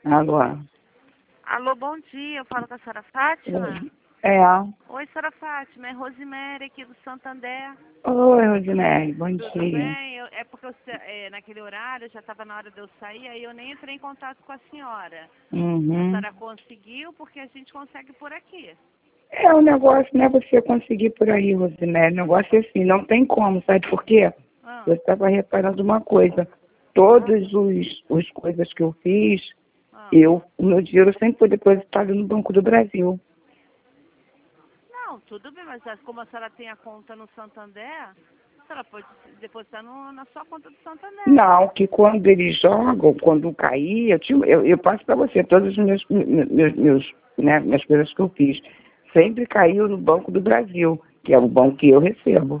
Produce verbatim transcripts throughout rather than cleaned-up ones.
Alô? Alô, bom dia. Eu falo com a senhora Fátima? É. Oi, senhora Fátima. É Rosemary aqui do Santander. Oi, Rosemary. Bom Tudo dia. bem? Eu- é porque eu, é, naquele horário já estava na hora de eu sair, aí eu nem entrei em contato com a senhora. A Uhum. senhora conseguiu porque a gente consegue por aqui. É, o negócio não é você conseguir por aí, Rosemary. O negócio é assim, não tem como, sabe por quê? Ah, Eu estava reparando uma coisa. Todas os, os coisas que eu fiz, ah. eu, o meu dinheiro sempre foi depositado no Banco do Brasil. Não, tudo bem, mas como a senhora tem a conta no Santander, a senhora pode depositar no, na sua conta do Santander. Não, que quando eles jogam, quando caía, eu, tinha- eu, eu passo para você todos os meus, meus, meus né, minhas coisas que eu fiz. Sempre caiu no Banco do Brasil, que é o banco que eu recebo.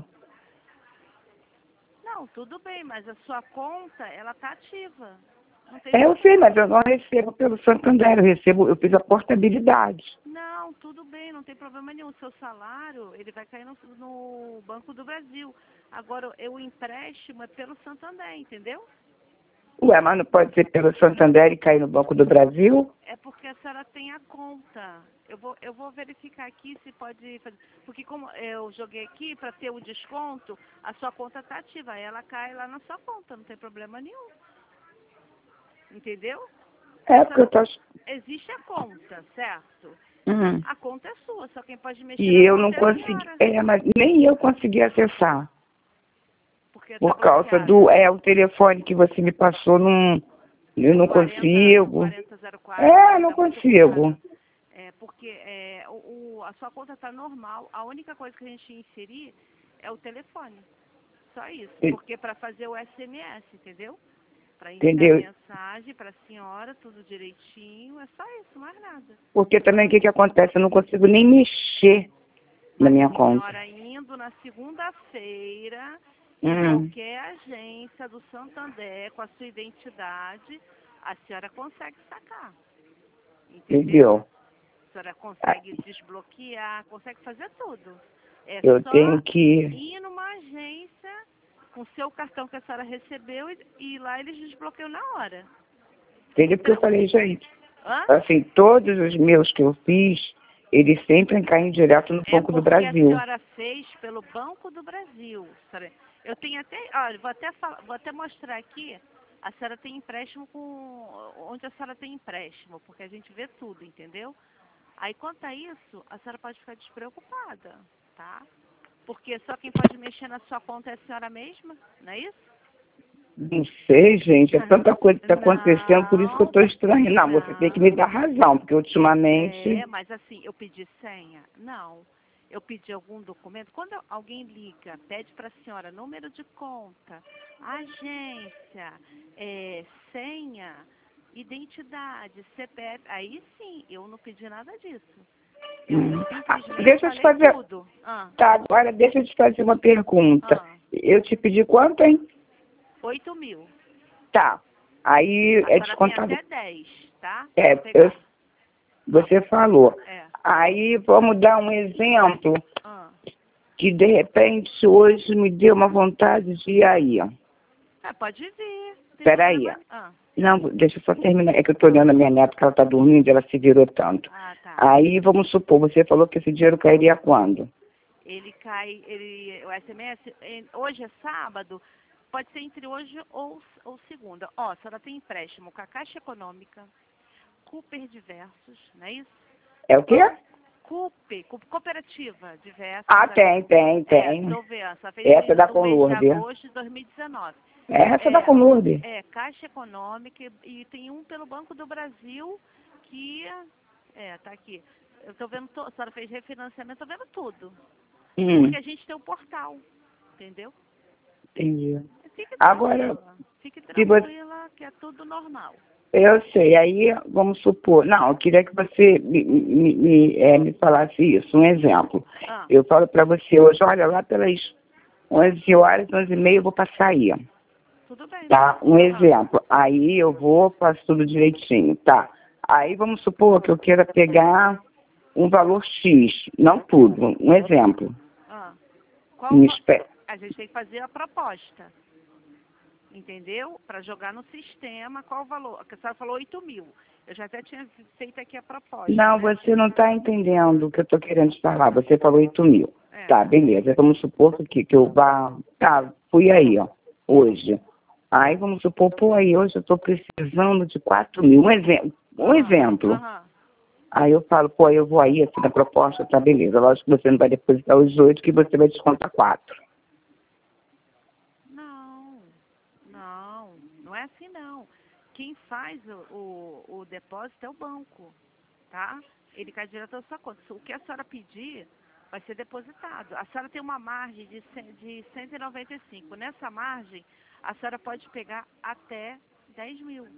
Não, tudo bem, mas a sua conta, ela tá ativa. Não tem É, eu problema. sei, mas eu não recebo pelo Santander, eu recebo, eu fiz a portabilidade. Não, tudo bem, não tem problema nenhum. O seu salário, ele vai cair no, no Banco do Brasil. Agora, o o empréstimo é pelo Santander, entendeu? Ué, mas não pode ser pelo Santander e cair no Banco do Brasil? É porque a senhora tem a conta. Eu vou, eu vou verificar aqui se pode fazer. Porque como eu joguei aqui para ter o desconto, a sua conta está ativa. Aí ela cai lá na sua conta, não tem problema nenhum. Entendeu? É, porque eu tô... Existe a conta, certo? Uhum. A conta é sua, só quem pode mexer E na eu não conta é a consegui, senhora. é, mas nem eu consegui acessar. Porque está Por causa bloqueado. do, é, o telefone que você me passou, não, eu não consigo. quarenta zero quatro, É, não tá muito consigo. complicado. É, porque é, o, o- a sua conta está normal, a única coisa que a gente inserir é o telefone. Só isso. E- Porque para fazer o S M S, entendeu? Para enviar Entendeu? mensagem para a senhora, tudo direitinho, é só isso, mais nada. Porque também o que, que acontece? Eu não consigo nem mexer na Mas minha a conta. senhora indo na segunda-feira em Hum, qualquer agência do Santander com a sua identidade, a senhora consegue sacar. Entendeu? entendeu? A senhora Ah, consegue desbloquear, consegue fazer tudo. É eu só tenho que... ir numa agência com o seu cartão que a senhora recebeu e, e lá eles desbloqueiam na hora. Entendeu? Porque eu falei, gente, Hã? assim, todos os meus que eu fiz, eles sempre caem direto no É Banco do porque a Brasil. senhora fez pelo Banco do Brasil. senhora. Eu tenho até, olha, vou até, falar, vou até mostrar aqui, a senhora tem empréstimo com, onde a senhora tem empréstimo, porque a gente vê tudo, entendeu? Aí, quanto a isso, a senhora pode ficar despreocupada, tá? Porque só quem pode mexer na sua conta é a senhora mesma, não é isso? Não sei, gente, é tanta coisa que está acontecendo, por isso que eu Não, estou estranha. Não, você tem que me dar razão, porque ultimamente... É, mas assim, eu pedi senha? Não. Eu pedi algum documento. Quando alguém liga, pede para a senhora número de conta, agência, é, senha, identidade, C P F, aí sim, eu não pedi nada disso. Eu Hum. Ah, simplesmente deixa eu te falei fazer... tudo. Ah, Tá, agora deixa eu te fazer uma pergunta. ah, Eu te pedi quanto, hein? oito mil. Tá. Aí A é senhora tem descontado... até dez, tá? É, Pra eu, pegar. você falou. É. Aí vamos dar um exemplo Ah. que de repente hoje me deu uma vontade de ir aí. ó. É, pode vir. Não tem Peraí. problema. Ah, Não, deixa eu só terminar. É que eu tô olhando a minha neta que ela tá dormindo, ela se virou tanto. ah, tá. Aí vamos supor, você falou que esse dinheiro cairia quando? Ele cai, ele, o S M S, eh, hoje é sábado, pode ser entre hoje ou, ou segunda. Ó, a senhora tem empréstimo com a Caixa Econômica, Cooper Diversos, não é isso? É o quê? Cooper, Co- Cooperativa Diversos. Ah, tem, tem, É, tem. estou vendo, a senhora fez Essa da do mês de Conlurde. agosto de dois mil e dezenove. Essa da É, Conlurde. é, Caixa Econômica e, e tem um pelo Banco do Brasil que, é, tá aqui. Eu estou vendo, to- a senhora fez refinanciamento, estou vendo tudo. Hum, Porque a gente tem o portal, entendeu? entendi. Fique Agora, tranquila, fique se você... tranquila que é tudo normal. Eu sei, aí vamos supor, não, eu queria que você me, me, me, é, me falasse isso, um exemplo. Ah, Eu falo para você hoje, olha, lá pelas onze horas, onze e meia eu vou passar aí, tudo bem. tá? Um Ah, exemplo, aí eu vou, faço tudo direitinho, tá? Aí vamos supor que eu queira pegar um valor X, não tudo, um exemplo. ah. Qual Me va- espera. a gente tem que fazer a proposta. entendeu? Para jogar no sistema, qual o valor? A senhora falou oito mil. Eu já até tinha feito aqui a proposta. Não, Né? você não está entendendo o que eu estou querendo te falar. Você falou oito mil. É. Tá, beleza. Vamos supor que, que eu vá... Tá, fui aí, ó, hoje. Aí vamos supor, pô, aí hoje eu estou precisando de quatro mil. Um exemplo. Um Aham, exemplo. aham. Aí eu falo, pô, eu vou aí, assim, na proposta, tá, beleza. Lógico que você não vai depositar os oito, que você vai descontar quatro. Não, não, não é assim não. Quem faz o, o, o depósito é o banco, tá? Ele cai direto da sua conta. O que a senhora pedir vai ser depositado. A senhora tem uma margem de, cem- de cento e noventa e cinco. Nessa margem, a senhora pode pegar até dez mil.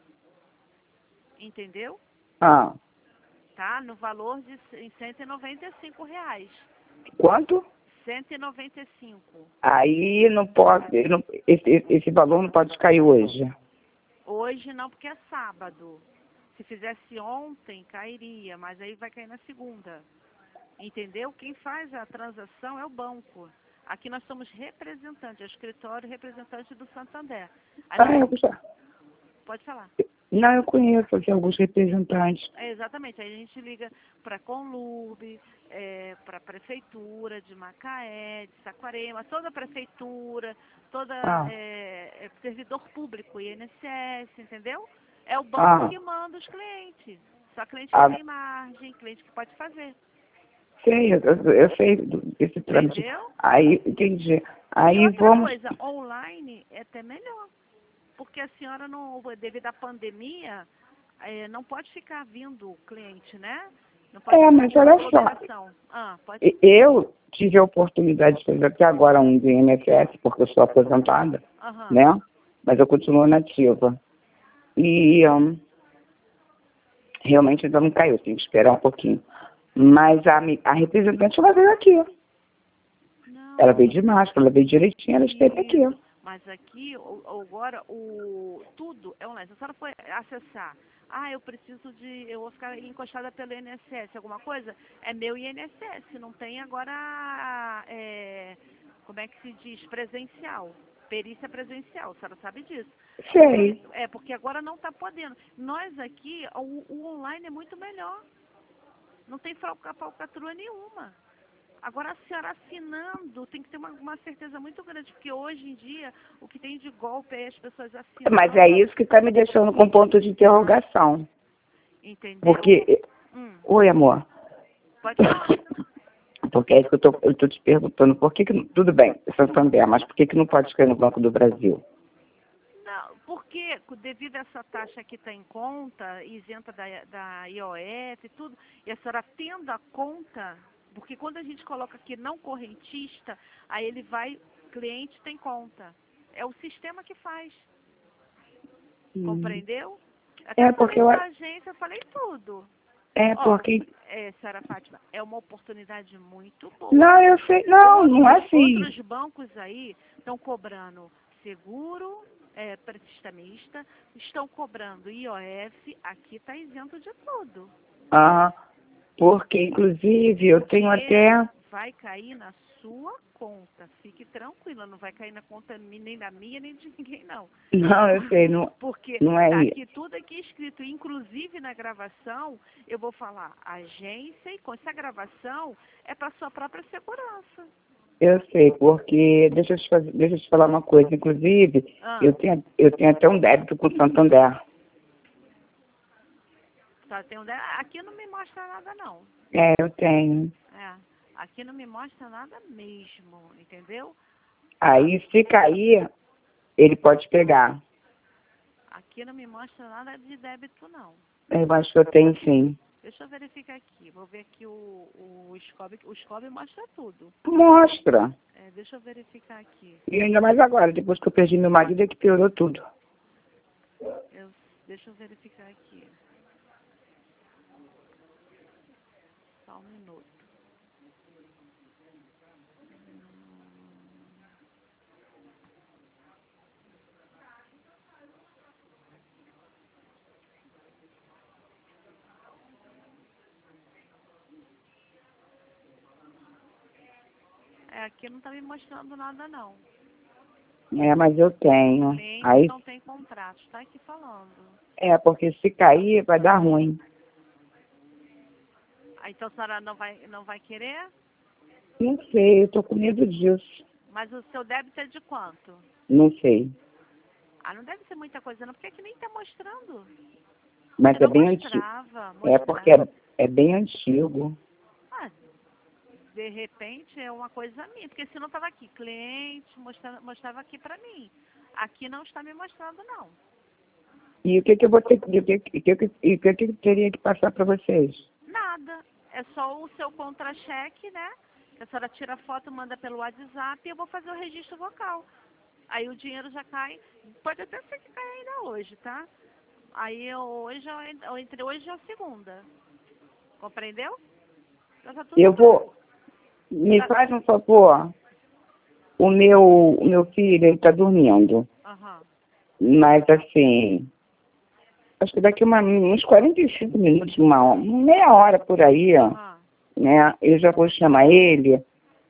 Entendeu? Ah, Tá? No valor de c- cento e noventa e cinco reais. quanto? cento e noventa e cinco. Aí não pode, eu não- esse, esse valor não pode cair hoje. Hoje não, porque é sábado. Se fizesse ontem, cairia, mas aí vai cair na segunda. Entendeu? Quem faz a transação é o banco. Aqui nós somos representantes, é o escritório representante do Santander. Aí Ah, nós, eu já... pode falar. Não, eu conheço aqui alguns representantes. É, exatamente, aí a gente liga para a Conlube, é, para a Prefeitura de Macaé, de Saquarema, toda a Prefeitura, toda Ah, é, é, servidor público, I N S S, entendeu? É o banco ah, que manda os clientes. Só cliente que ah, tem margem, cliente que pode fazer. sei, eu, eu eu sei do- desse trâmite. Entendeu? Aí, entendi. E Aí outra vamos... coisa, online é até melhor. Porque a senhora, não, devido à pandemia, eh, não pode ficar vindo cliente, né? Não pode É, ficar mas com olha só, aglomeração. Ah, pode. e- eu tive a oportunidade de fazer até agora um do I N S S, porque eu sou aposentada, Aham. né? Mas eu continuo nativa. E hum, realmente ainda não caiu, tem que esperar um pouquinho. Mas a, mi- a representante, ela veio aqui. Não, Ela veio de máscara, ela veio direitinho, ela esteve aqui. isso. Mas aqui, o- o- agora, o, tudo é online. Se a senhora for acessar, ah, eu preciso de, eu vou ficar encostada pelo I N S S, alguma coisa, é meu I N S S, não tem agora, é, como é que se diz, presencial. Perícia presencial, a senhora sabe disso. Porque, Sei. é, porque agora não está podendo. Nós aqui, o, o online é muito melhor. Não tem falca- falcatrua nenhuma. Agora, a senhora assinando, tem que ter uma, uma certeza muito grande, porque hoje em dia, o que tem de golpe é as pessoas assinando. Mas é isso que está me deixando com ponto de interrogação. Entendeu? Porque... Hum, Oi, amor. pode falar. Porque é isso que eu tô, eu tô te perguntando. Por que que... não- Tudo bem, Santander, mas por que que não pode cair no Banco do Brasil? Não, porque devido a essa taxa que está em conta, isenta da, da I O F e tudo, e a senhora tendo a conta, porque quando a gente coloca aqui não correntista, aí ele vai, cliente tem conta. É o sistema que faz, Hum. compreendeu? Até É falei porque eu... com a agência, falei tudo. É Ó, porque... é, senhora Fátima, é uma oportunidade muito boa. Não, eu sei... Não, não é Outros, assim. outros bancos aí estão cobrando seguro, é, prestamista, estão cobrando I O F, aqui está isento de tudo. Ah, porque, inclusive, eu tenho Porque até... vai cair na sua conta. Fique tranquila, não vai cair na conta mi- nem da minha, nem de ninguém, não. Não, eu sei, não, Porque não é tá isso. aqui tudo aqui escrito, inclusive na gravação, eu vou falar agência e com essa gravação é para sua própria segurança. Eu sei, porque... Deixa eu te, fazer, deixa eu te falar uma coisa. Inclusive, Ah, eu tenho, eu tenho até um débito com o Santander. tá, tem um de- aqui não me mostra nada, não. É, eu tenho. É, aqui não me mostra nada mesmo, entendeu? Aí, se cair, ele pode pegar. Aqui não me mostra nada de débito, não. Eu acho que eu tenho sim. Deixa eu verificar aqui. Vou ver aqui o, o Scob. O Scob mostra tudo. Mostra. É, deixa eu verificar aqui. E ainda mais agora, depois que eu perdi meu marido, é que piorou tudo. Eu, deixa eu verificar aqui. Só um minuto. É, aqui não tá me mostrando nada, não. É, mas eu tenho. Cliente Aí, não tem contrato, está aqui falando. é, porque se cair vai dar ruim. Ah, então a senhora não vai, não vai querer? Não sei, eu tô com medo disso. Mas o seu débito é de quanto? Não sei. Ah, não deve ser muita coisa não, porque aqui nem está mostrando. Mas Se é não bem antigo. mostrava, É mostrava. porque é, é bem antigo. Ah, de repente é uma coisa minha, porque se não estava aqui, cliente mostrava, mostrava aqui para mim. Aqui não está me mostrando não. E o que que eu vou ter que, o que, que, que, que- e o que que eu teria que passar para vocês? Nada. É só o seu contra-cheque, né? Que a senhora tira a foto, manda pelo WhatsApp e eu vou fazer o registro vocal. Aí o dinheiro já cai. Pode até ser que caia ainda hoje, tá? Aí eu, hoje, eu en- eu entre hoje e a segunda. Compreendeu? Já tá tudo Eu pronto. vou, me Tá- faz um favor, o meu, o meu filho, ele tá dormindo, Aham. mas assim, acho que daqui uma, uns quarenta e cinco minutos, uma hora, meia hora por aí, ó, Aham. né, eu já vou chamar ele,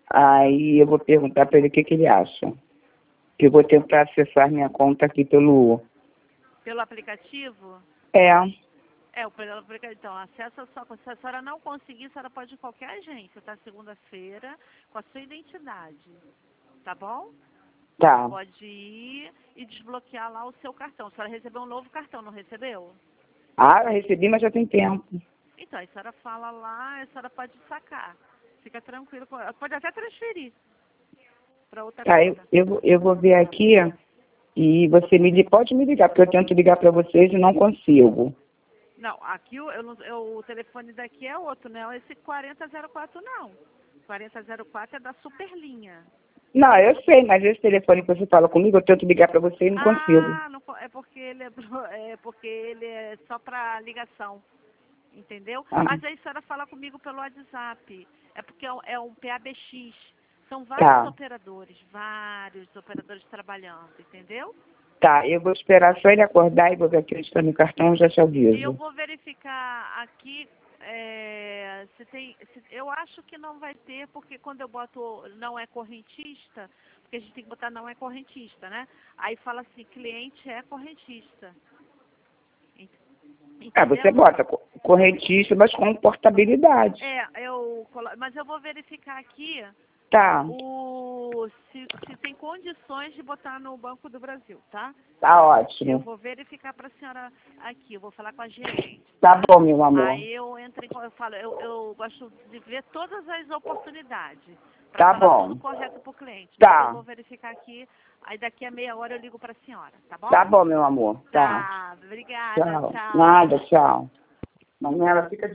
aí eu vou perguntar para ele o que que ele acha. Que eu vou tentar acessar minha conta aqui pelo, Pelo aplicativo? é, É, o pelo aplicativo. Então, acessa só. Se a senhora não conseguir, a senhora pode ir em qualquer agência, tá? Segunda-feira, com a sua identidade. Tá bom? tá. Pode ir e desbloquear lá o seu cartão. A senhora recebeu um novo cartão, não recebeu? Ah, eu recebi, mas já tem tempo. Então, a senhora fala lá, a senhora pode sacar. Fica tranquilo. Pode até transferir para outra Tá, eu, conta. eu, vou- eu vou ver aqui e você me li- pode me ligar, porque eu tento ligar para vocês e não consigo. Não, aqui o, eu, não- eu- o telefone daqui é outro, não é esse quarenta zero quatro não. quarenta zero quatro é da Superlinha. Não, eu sei, mas esse telefone que você fala comigo, eu tento ligar para você e não consigo. Ah, não, co- é porque ele é, pro- é porque ele é só para ligação, entendeu? Ah, Mas aí a senhora fala comigo pelo WhatsApp. É porque é um, é um P A B X. São vários tá, operadores, vários operadores trabalhando, entendeu? tá, eu vou esperar só ele acordar e vou ver aqui onde está meu cartão e já te E eu aviso. vou verificar aqui é, se tem. Se, eu acho que não vai ter, porque quando eu boto não é correntista, porque a gente tem que botar não é correntista, né? Aí fala assim, cliente é correntista. Ent- Ah, você Entendeu? bota co- correntista, mas com portabilidade. É, eu colo- mas eu vou verificar aqui Tá, o, se, se tem condições de botar no Banco do Brasil, tá? tá Eu ótimo. vou verificar para a senhora aqui, eu vou falar com a gerente. Tá bom, meu amor. Aí eu entro em, co- eu falo, eu, eu gosto de ver todas as oportunidades Tá para falar bom. tudo correto para o cliente. Tá. Mas eu vou verificar aqui, aí daqui a meia hora eu ligo para a senhora, tá bom? Tá bom, meu amor. Tá. Tá, obrigada, Tchau. tchau. Nada, tchau. Manuela, fica